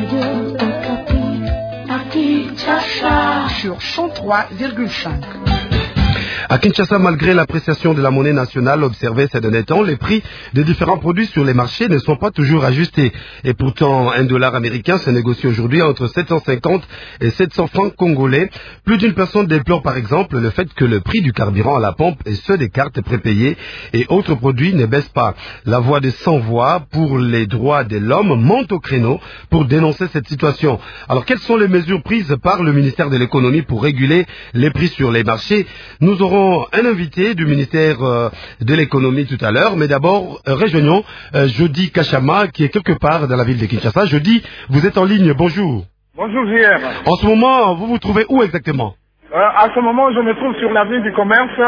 Sur 103,5. À Kinshasa, malgré l'appréciation de la monnaie nationale observée ces derniers temps, les prix des différents produits sur les marchés ne sont pas toujours ajustés. Et pourtant, un dollar américain se négocie aujourd'hui entre 750 et 700 francs congolais. Plus d'une personne déplore par exemple le fait que le prix du carburant à la pompe et ceux des cartes prépayées et autres produits ne baissent pas. La voix des sans-voix pour les droits de l'homme monte au créneau pour dénoncer cette situation. Alors, quelles sont les mesures prises par le ministère de l'économie pour réguler les prix sur les marchés? Nous aurons un invité du ministère de l'économie tout à l'heure, mais d'abord rejoignons Jody Kachama qui est quelque part dans la ville de Kinshasa. Jody, vous êtes en ligne, bonjour. Bonjour JR. En ce moment, vous vous trouvez où exactement? À ce moment, je me trouve sur l'avenue du commerce,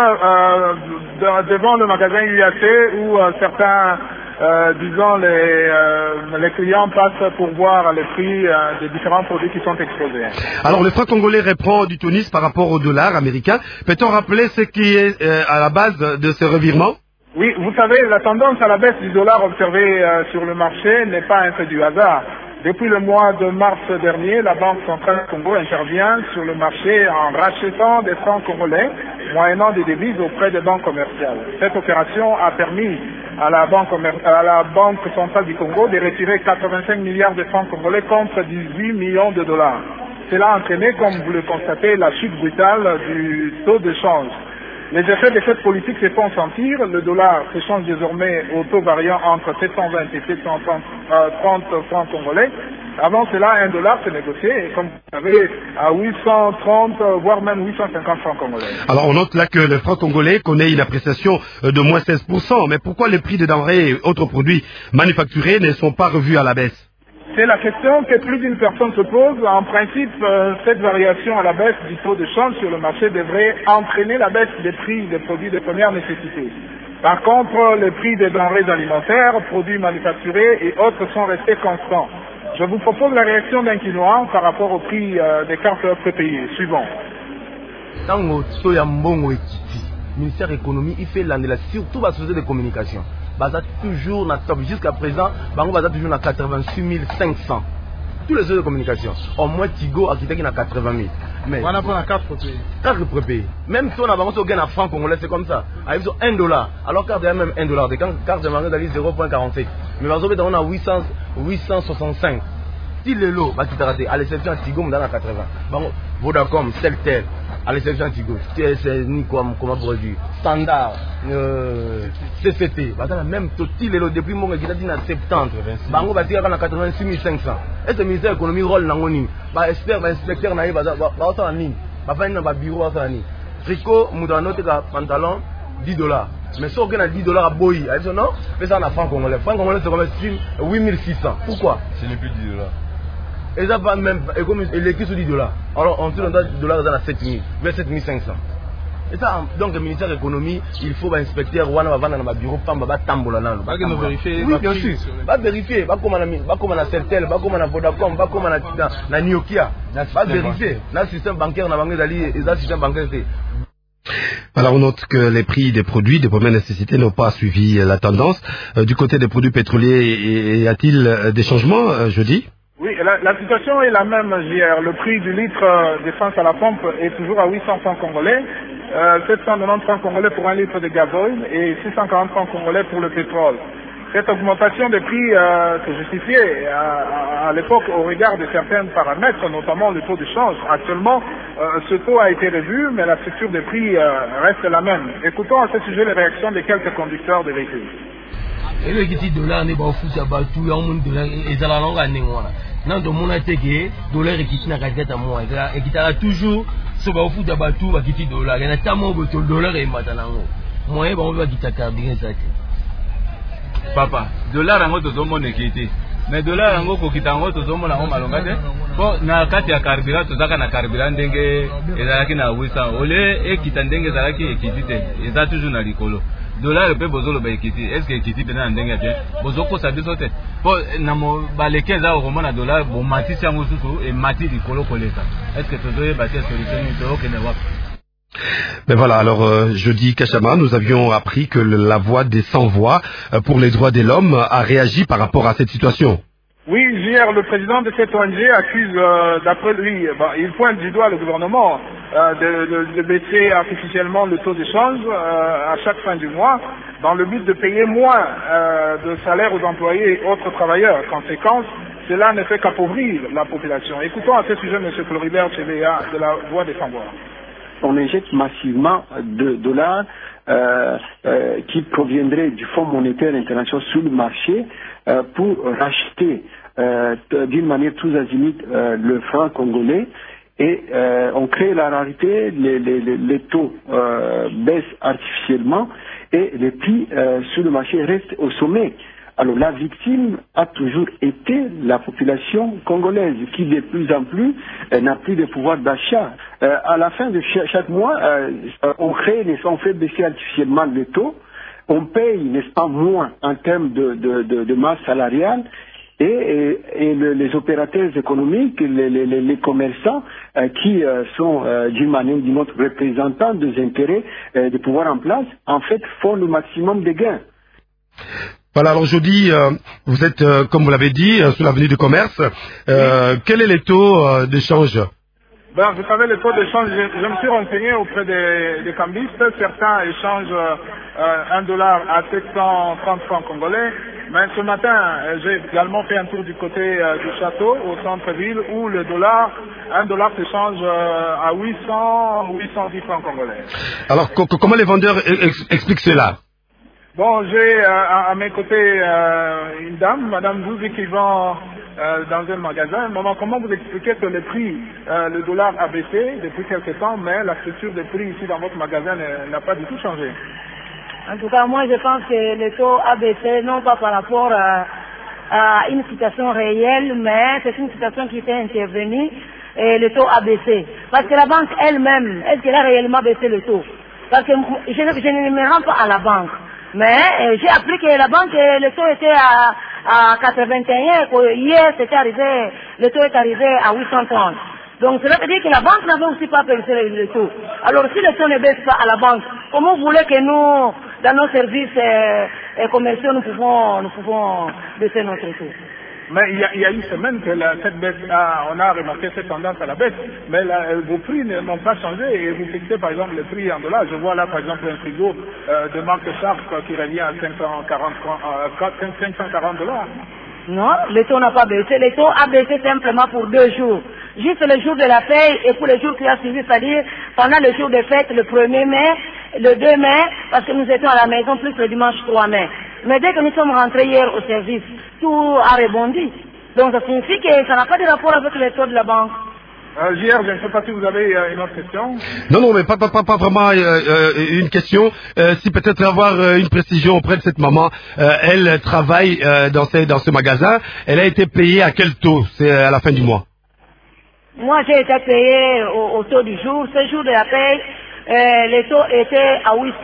devant le magasin UAC où certains, disons, les clients passent pour voir les prix des différents produits qui sont exposés. Alors, le franc congolais reprend du tonus par rapport au dollar américain. Peut-on rappeler ce qui est à la base de ce revirement? Oui, vous savez, la tendance à la baisse du dollar observée sur le marché n'est pas un fait du hasard. Depuis le mois de mars dernier, la Banque centrale du Congo intervient sur le marché en rachetant des francs congolais, moyennant des devises auprès des banques commerciales. Cette opération a permis à la Banque centrale du Congo de retirer 85 milliards de francs congolais contre 18 millions de dollars. Cela a entraîné, comme vous le constatez, la chute brutale du taux de change. Les effets de cette politique se font sentir. Le dollar s'échange désormais au taux variant entre 720 et 730 francs congolais. Avant cela, un dollar se négociait, comme vous savez, à 830, voire même 850 francs congolais. Alors on note là que le franc congolais connaît une appréciation de moins 16%. Mais pourquoi les prix des denrées et autres produits manufacturés ne sont pas revus à la baisse? C'est la question que plus d'une personne se pose. En principe, cette variation à la baisse du taux de change sur le marché devrait entraîner la baisse des prix des produits de première nécessité. Par contre, les prix des denrées alimentaires, produits manufacturés et autres sont restés constants. Je vous propose la réaction d'un Quinois par rapport au prix des cartes prépayées. Suivant. Tango Soya Mbongo Ekiti, ministère de l'économie, il fait l'année surtout la société de communication. Baza toujours na top. Jusqu'à présent, Bango Baza toujours na 86 500. Tous les autres de communication. Au moins Tigo a quitté qui na 80 000. Mais on a pas la carte prépayée. Carte prépayée. Même si on a Bango sur gain à franc congolais, c'est comme ça. Avec $1. Alors carte de même $1. Des cartes de Bango d'aller 0.47. Mais Bango on a 865. Si le lot va quitter à l'exception de Tigo, on a 80. Bango Vodacom, Celtel. À l'exception de Tigo, c'est ni comme produit standard, CCT, même tout les lots depuis mon qui a dit à 70, Bango va tirer à 86 500. Et ce ministère de l'économie rôle l'angoni, expert, inspecteur naïf, va en ligne, va faire un bureau à faire Rico, Moudano, pantalon, $10. Mais si on gagne $10 à Boyi, elle dit non, mais ça on a franc congolais. Franc congolais c'est comme 8600. Pourquoi? Ce n'est plus $10. Et ça va même, et comme l'électricité sur $10. Alors, on tire un dollar dans la 7 000, vers 7 500. Et ça, donc, le ministère de l'économie, il faut inspecter, on va vendre dans le bureau, on va tambola. Vérifier. Oui, bien sûr. Va vérifier, va comme on a Celtel, va comme on a Vodacom, va comme on a Nokia. Va vérifier. Dans le système bancaire, on a un système bancaire. Alors on note que les prix des produits de première nécessité n'ont pas suivi la tendance. Du côté des produits pétroliers, y a-t-il des changements, Jody? Oui, la situation est la même, JR. Le prix du litre d'essence à la pompe est toujours à 800 francs congolais, 790 francs congolais pour un litre de gasoil et 640 francs congolais pour le pétrole. Cette augmentation des prix se justifiait à l'époque au regard de certains paramètres, notamment le taux de change. Actuellement, ce taux a été revu, mais la structure des prix reste la même. Écoutons à ce sujet les réactions de quelques conducteurs de véhicules. Et le $10 n'est pas fou, ça va tout le monde et ça la langue à Némoana. Non, de mon attaqué, dollar et qui n'a qu'à tête à moi. Et qui t'a toujours, ce va au foot à Batou, va quitter $. Il y a tellement de dollars et maintenant. Moi, on va quitter carburant ça. Papa, dollar en autre zone équité. Mais dollar en gros qui t'en autre zone en malongate. Bon, na kati ya carburant, tout ça na carburant dengue et zalaki na 800. Ole et qui t'en dengue zalaki équité. Et ça toujours na likolo. Dollar pe bozolo ba ekiti. Est-ce que ekiti pe na ndenge bien? Bozoko sa bisote. Po na mo baleke za o na dollar bo mati sia mususu et mati likolo koleka. Est-ce que tozoye ba tia solution ni to ke ne wa? Mais voilà, alors jeudi Kachama, nous avions appris que la voix des sans-voix pour les droits de l'homme a réagi par rapport à cette situation. Oui, hier, le président de cette ONG accuse, d'après lui, il pointe du doigt le gouvernement de baisser artificiellement le taux d'échange à chaque fin du mois dans le but de payer moins de salaires aux employés et autres travailleurs. Conséquence, cela ne fait qu'appauvrir la population. Écoutons à ce sujet M. Floribert Chebea de la Voix des Sans-Voix. On injecte massivement de dollars qui proviendraient du Fonds monétaire international sur le marché pour racheter d'une manière tous azimuts le franc congolais et on crée la rareté, les taux baissent artificiellement et les prix sur le marché restent au sommet. Alors la victime a toujours été la population congolaise qui de plus en plus n'a plus de pouvoir d'achat. À la fin de chaque mois, on fait baisser artificiellement le taux, on paye, n'est-ce pas, moins en termes de masse salariale et les opérateurs économiques, les commerçants qui sont d'une manière ou d'une autre représentants des intérêts des pouvoirs en place, en fait font le maximum de gains. Voilà, alors aujourd'hui, vous êtes, comme vous l'avez dit, sur l'avenue du commerce. Quel est le taux d'échange? Vous savez, le taux d'échange, je me suis renseigné auprès des cambistes. Certains échangent $1 à 730 francs congolais. Mais ce matin, j'ai également fait un tour du côté du château, au centre-ville, où le dollar, $1 s'échange à 810 francs congolais. Alors, comment les vendeurs expliquent cela? Bon, j'ai à mes côtés une dame, Madame Douzi, qui vend dans un magasin. Maman, comment vous expliquez que le prix, le dollar a baissé depuis quelque temps, mais la structure des prix ici dans votre magasin n'a pas du tout changé? En tout cas, moi, je pense que le taux a baissé, non pas par rapport à une situation réelle, mais c'est une situation qui était intervenue et le taux a baissé. Parce que la banque elle-même, est-ce qu'elle a réellement baissé le taux? Parce que je ne me rends pas à la banque. Mais j'ai appris que la banque, le taux était à 81, que hier c'était arrivé, le taux est arrivé à 830. Donc cela veut dire que la banque n'avait aussi pas baissé le taux. Alors si le taux ne baisse pas à la banque, comment vous voulez que nous, dans nos services commerciaux, nous pouvons baisser notre taux? Mais il y a une semaine que cette baisse, on a remarqué cette tendance à la baisse, mais vos prix n'ont pas changé et vous fixez par exemple le prix en dollars. Je vois là par exemple un frigo de marque Sharp qui revient à $540. Non, le taux n'a pas baissé. Le taux a baissé simplement pour 2 jours. Juste le jour de la paye et pour le jour qui a suivi, c'est-à-dire pendant le jour de fête, le 1er mai, le 2 mai, parce que nous étions à la maison, plus le dimanche 3 mai. Mais dès que nous sommes rentrés hier au service, tout a rebondi. Donc ça signifie que ça n'a pas de rapport avec le taux de la banque. JR, je ne sais pas si vous avez une autre question. Non, mais pas vraiment une question. Si peut-être avoir une précision auprès de cette maman, elle travaille dans ce magasin. Elle a été payée à quel taux? C'est à la fin du mois. Moi, j'ai été payé au taux du jour. Ce jour de la paye, les taux étaient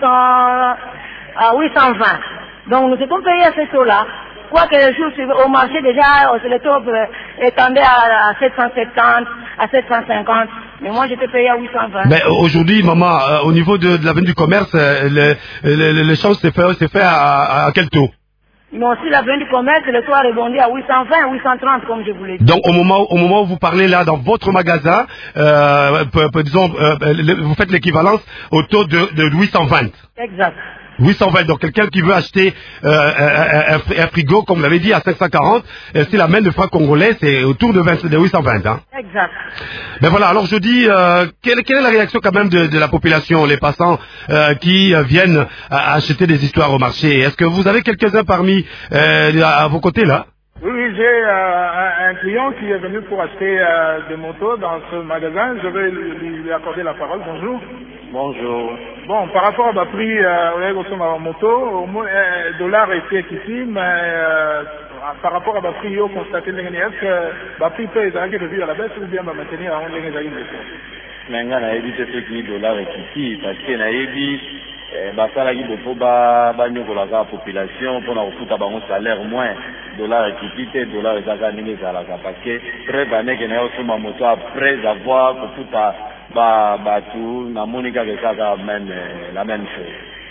à 820. Donc nous étions payés à ce taux-là. Quoique le jour au marché déjà, le taux étendait à 770, à 750. Mais moi, j'étais payé à 820. Mais aujourd'hui, maman, au niveau de l'avenue du commerce, l'échange s'est fait à quel taux? Mais aussi l'avenue du commerce, le taux a rebondi à 820, 830, comme je vous l'ai dit. Donc au moment où vous parlez là, dans votre magasin, disons, vous faites l'équivalence au taux de 820. Exact. 820, donc quelqu'un qui veut acheter un frigo, comme vous l'avez dit, à 540, s'il amène le franc congolais, c'est autour de 820. Hein. Exact. Mais voilà, alors je dis, quelle est la réaction quand même de la population, les passants qui viennent acheter des histoires au marché? Est-ce que vous avez quelques-uns parmi à vos côtés là? Oui, j'ai un client qui est venu pour acheter des motos dans ce magasin. Je vais lui accorder la parole. Bonjour. Bonjour. Bon, par rapport à ma prix, ma moto, le dollar est ici, mais par rapport à ma prix, vous constatez est-ce que ma prix peut être revu à la baisse ou bien maintenir à un mais nga na yebi te soki dollar ekiti parce que na yebi basalaki bopo banyokolaka population mpona kofuta bango salaire moins dollar ekiti te dollar ezaka ndenge ezalaka parce que près baneke na ye osomba moto après avoir kofuta batu namoni kaka ezaka la même chose.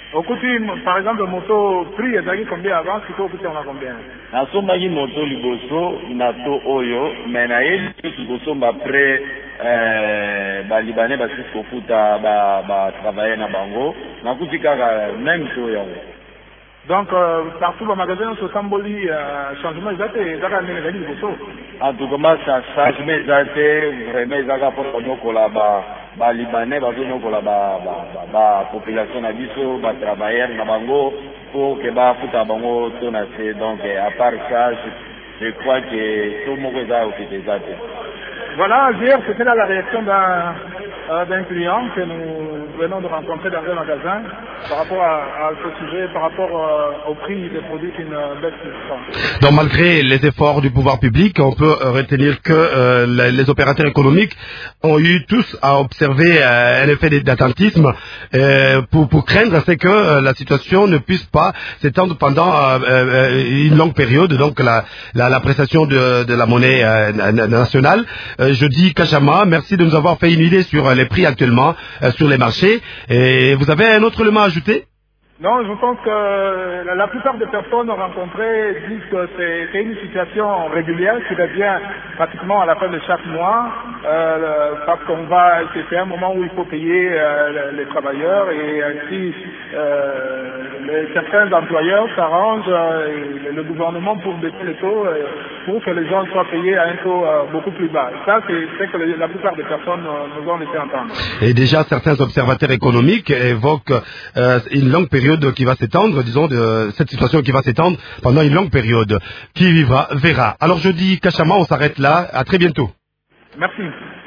Au côté, par exemple, moto prix est combien avant, si au côté on a combien? Na sombaki moto liboso na to oyo, mais na yeli liboso après ba libanais ba sikofuta ba travailler na bango, na kutika même to yo. Donc partout dans le magasin sur Samboli changement exact et ça a mené liboso. En tout cas ça changement exact vraiment exact pour nous là-bas. Ba libanais ba zone ko la ba population na biso ba travailleurs na bango pour que ba futa bango to na c'est donc à part ça je crois que tout le monde est au fait exact. Voilà, hier c'était là la réaction d'un client que nous venons de rencontrer dans un magasin par rapport à ce sujet, par rapport au prix des produits qui ne baissent pas. Donc malgré les efforts du pouvoir public, on peut retenir que les opérateurs économiques ont eu tous à observer un effet d'attentisme pour craindre c'est que la situation ne puisse pas s'étendre pendant une longue période, donc l'appréciation de la monnaie nationale. Jeudi Kachama, merci de nous avoir fait une idée sur les prix actuellement sur les marchés. Et vous avez un autre élément à ajouter? Non, je pense que la plupart des personnes rencontrées disent que c'est une situation régulière qui revient pratiquement à la fin de chaque mois, parce qu'on va, c'est un moment où il faut payer les travailleurs et ainsi certains employeurs s'arrangent le gouvernement pour baisser les taux pour que les gens soient payés à un taux beaucoup plus bas. Et ça, c'est ce que la plupart des personnes nous ont laissé entendre. Et déjà, certains observateurs économiques évoquent une longue période qui va s'étendre, disons, de cette situation qui va s'étendre pendant une longue période. Qui vivra, verra. Alors je dis Kachama, on s'arrête là. À très bientôt. Merci.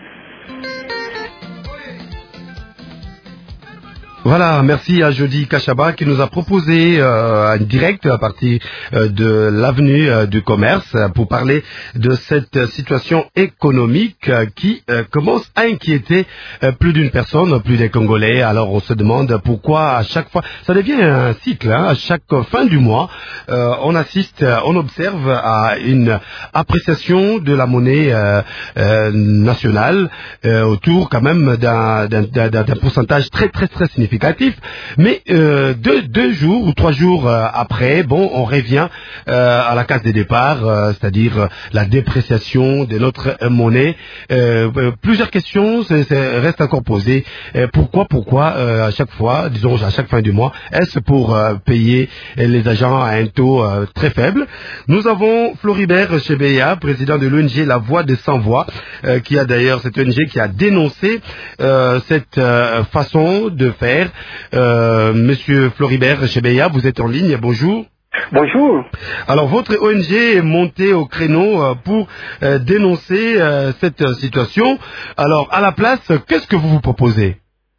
Voilà, merci à Jody Kachaba qui nous a proposé un direct à partir de l'avenue du commerce pour parler de cette situation économique qui commence à inquiéter plus d'une personne, plus des Congolais. Alors on se demande pourquoi à chaque fois, ça devient un cycle, hein, à chaque fin du mois, on assiste, on observe à une appréciation de la monnaie nationale autour quand même d'un pourcentage très significatif. Mais deux jours ou 3 jours après, bon, on revient à la case des départs, c'est-à-dire la dépréciation de notre monnaie. Plusieurs questions restent encore posées. Pourquoi à chaque fois, disons à chaque fin du mois, est-ce pour payer les agents à un taux très faible? Nous avons Floribert Chebeya, président de l'ONG La Voix des Sans-Voix, qui a d'ailleurs cette ONG qui a dénoncé cette façon de faire. Monsieur Floribert Chebeya, vous êtes en ligne, bonjour. Bonjour. Alors votre ONG est montée au créneau pour dénoncer cette situation. Alors à la place, qu'est-ce que vous vous proposez?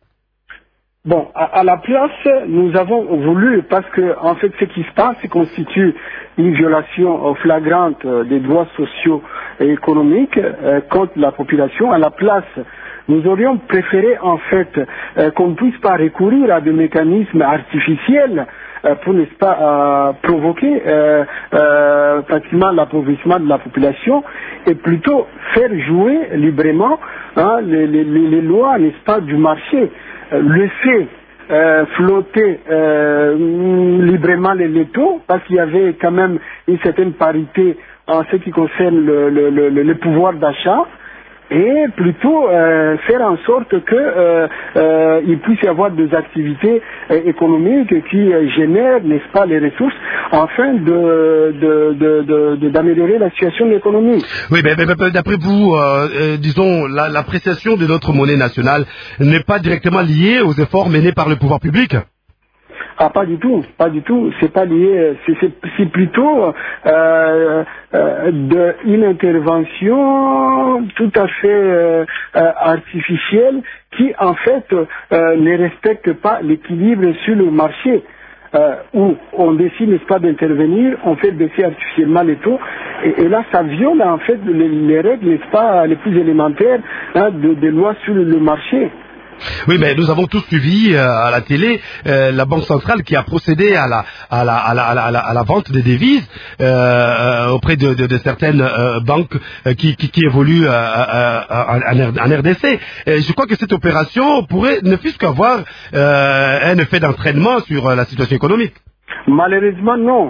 Bon, à la place, nous avons voulu, parce que en fait ce qui se passe constitue une violation flagrante des droits sociaux et économiques contre la population. À la place, nous aurions préféré en fait qu'on ne puisse pas recourir à des mécanismes artificiels pour, n'est-ce pas, provoquer pratiquement l'appauvrissement de la population et plutôt faire jouer librement les lois, n'est-ce pas, du marché. Laisser flotter librement les taux, parce qu'il y avait quand même une certaine parité en ce qui concerne le pouvoir d'achat, et plutôt faire en sorte que il puisse y avoir des activités économiques qui génèrent, n'est-ce pas, les ressources afin d'améliorer la situation de l'économie. Oui, mais d'après vous, disons, l'appréciation de notre monnaie nationale n'est pas directement liée aux efforts menés par le pouvoir public? Ah, pas du tout, c'est pas lié, c'est plutôt une intervention tout à fait artificielle qui en fait ne respecte pas l'équilibre sur le marché. Où on décide, n'est-ce pas, d'intervenir, on fait baisser artificiellement les taux, et là ça viole en fait les règles, n'est-ce pas, les plus élémentaires des lois sur le marché. Oui, mais nous avons tous suivi à la télé la Banque centrale qui a procédé à la vente des devises auprès de certaines banques qui évoluent en RDC. Et je crois que cette opération pourrait ne fût-ce qu'avoir un effet d'entraînement sur la situation économique. Malheureusement, non.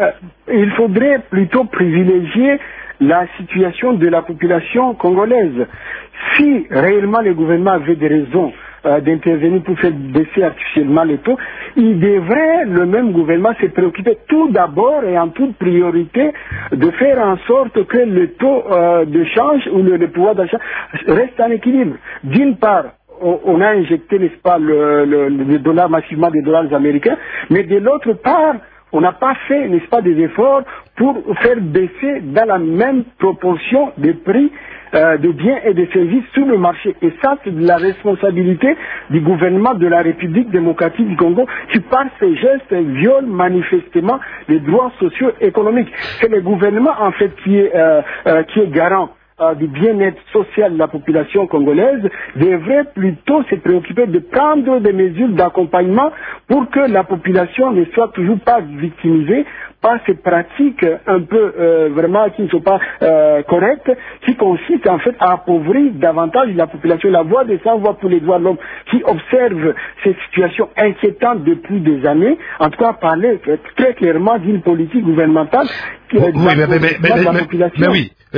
Il faudrait plutôt privilégier la situation de la population congolaise. Si réellement le gouvernement avait des raisons d'intervenir pour faire baisser artificiellement les taux, il devrait, le même gouvernement, se préoccuper tout d'abord et en toute priorité de faire en sorte que le taux de change ou le pouvoir d'achat reste en équilibre. D'une part, on a injecté, n'est-ce pas, le dollar massivement des dollars américains, mais de l'autre part, on n'a pas fait, n'est-ce pas, des efforts pour faire baisser dans la même proportion des prix de biens et de services sur le marché. Et ça, c'est de la responsabilité du gouvernement de la République démocratique du Congo qui, par ses gestes, viole manifestement les droits sociaux et économiques. C'est le gouvernement, en fait, qui est garant du bien-être social de la population congolaise, devrait plutôt se préoccuper de prendre des mesures d'accompagnement pour que la population ne soit toujours pas victimisée par ces pratiques un peu vraiment qui ne sont pas correctes, qui consistent en fait à appauvrir davantage la population. La voix des sans-voix pour les droits de l'homme qui observe ces situations inquiétantes depuis des années, en tout cas parler très clairement d'une politique gouvernementale qui est la population.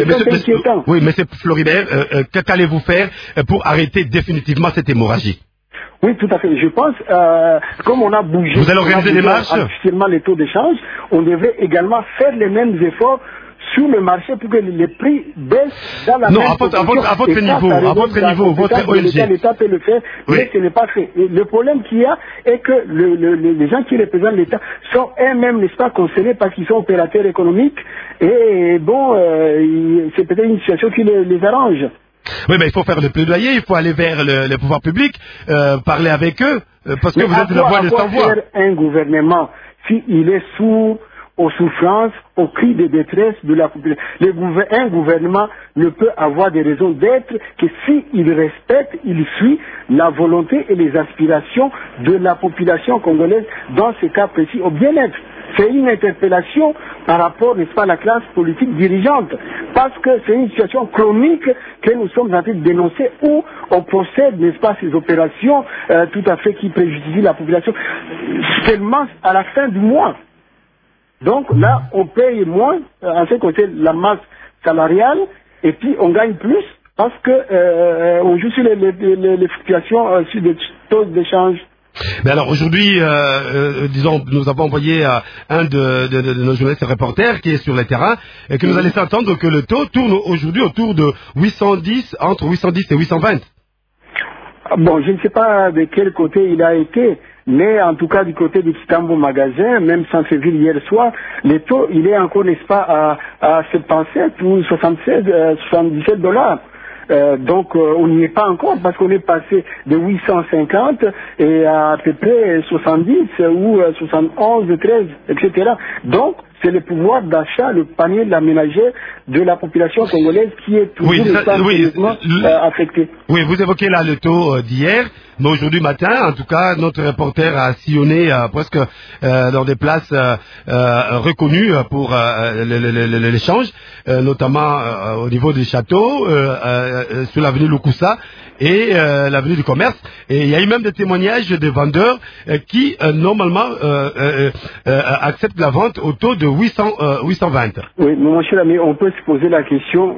Oui, mais c'est Floribert, qu'allez-vous faire pour arrêter définitivement cette hémorragie? Oui, tout à fait. Je pense, comme on a bougé, vous allez organiser des marches artificiellement les taux d'échange, on devrait également faire les mêmes efforts sur le marché pour que les prix baissent dans la même proportion. À votre niveau, votre ONG. L'État peut le faire, mais ce n'est pas fait. Et le problème qu'il y a est que les gens qui représentent l'État sont eux-mêmes, n'est-ce pas, concernés parce qu'ils sont opérateurs économiques et bon, c'est peut-être une situation qui les arrange. Oui, mais il faut faire le plaidoyer, il faut aller vers le pouvoir public, parler avec eux, parce que vous êtes la voix des sans-voix. Faire un gouvernement, s'il est sourd aux souffrances, aux cris de détresse de la population. Un gouvernement ne peut avoir des raisons d'être que s'il respecte, il suit la volonté et les aspirations de la population congolaise, dans ce cas précis, au bien-être. C'est une interpellation par rapport, n'est-ce pas, à la classe politique dirigeante, parce que c'est une situation chronique que nous sommes en train de dénoncer, où on procède, n'est-ce pas, ces opérations tout à fait qui préjudicient la population, seulement à la fin du mois. Donc là, on paye moins, en ce qui concerne la masse salariale, et puis on gagne plus, parce que on joue sur les fluctuations sur des taux d'échange. Mais alors aujourd'hui, disons, nous avons envoyé un de nos journalistes reporters qui est sur le terrain et qui nous a laissé entendre que le taux tourne aujourd'hui autour de 810, entre 810 et 820. Bon, je ne sais pas de quel côté il a été, mais en tout cas du côté du Kitambo Magasin, même centre-ville hier soir, le taux, il est encore, n'est-ce pas, à 77 ou 76, 77 $. Donc on n'y est pas encore parce qu'on est passé de 850 et à peu près 70 ou 71, 13, etc. Donc c'est le pouvoir d'achat, le panier de la ménagère de la population congolaise qui est toujours affecté. Oui, vous évoquez là le taux d'hier, mais aujourd'hui matin, en tout cas, notre reporter a sillonné presque dans des places reconnues pour l'échange, notamment au niveau des châteaux, sur l'avenue Lukusa et l'avenue du commerce. Et il y a eu même des témoignages de vendeurs qui, normalement, acceptent la vente au taux de 820. Oui, mon cher ami, on peut se poser la question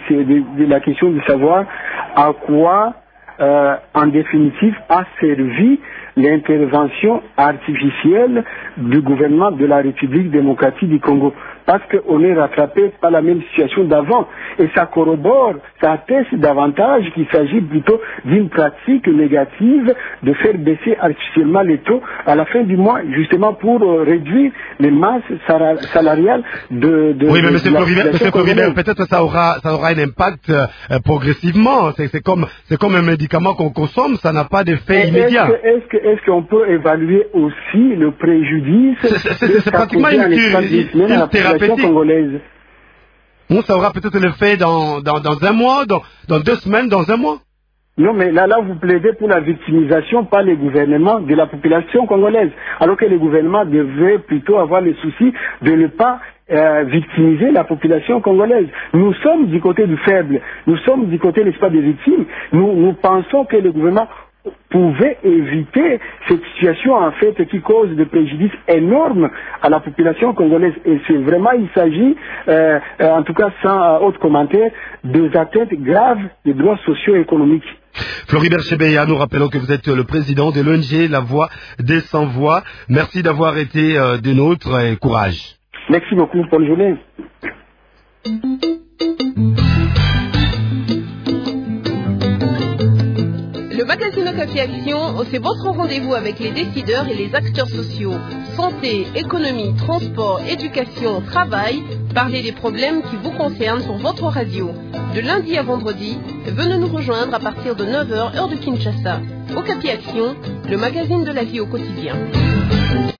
de savoir à quoi, en définitive, a servi l'intervention artificielle du gouvernement de la République démocratique du Congo. Parce qu'on est rattrapé par la même situation d'avant. Et ça corrobore, ça atteste davantage qu'il s'agit plutôt d'une pratique négative de faire baisser artificiellement les taux à la fin du mois, justement pour réduire les masses salariales de oui, mais M. Floribert, peut-être ça aura un impact progressivement. C'est comme un médicament qu'on consomme, ça n'a pas d'effet immédiat. Est-ce qu'on peut évaluer aussi le préjudice c'est pratiquement une thérapeutique congolaise? Bon, ça aura peut-être l'effet dans un mois, dans 2 semaines, dans un mois. Non, mais là, vous plaidez pour la victimisation par les gouvernements de la population congolaise, alors que les gouvernements devaient plutôt avoir le souci de ne pas victimiser la population congolaise. Nous sommes du côté du faible, nous sommes du côté, n'est-ce pas, des victimes. Nous pensons que le gouvernement pouvait éviter cette situation, en fait, qui cause des préjudices énormes à la population congolaise. Et c'est vraiment, il s'agit, en tout cas sans autre commentaire, des atteintes graves des droits sociaux et économiques. Floribert Chebeya, nous rappelons que vous êtes le président de l'ONG La Voix des Sans-Voix. Merci d'avoir été des nôtres et courage. Merci beaucoup. Bonne journée. Le magazine Okapi Action, c'est votre rendez-vous avec les décideurs et les acteurs sociaux. Santé, économie, transport, éducation, travail. Parlez des problèmes qui vous concernent sur votre radio. De lundi à vendredi, venez nous rejoindre à partir de 9h, heure de Kinshasa. Okapi Action, le magazine de la vie au quotidien.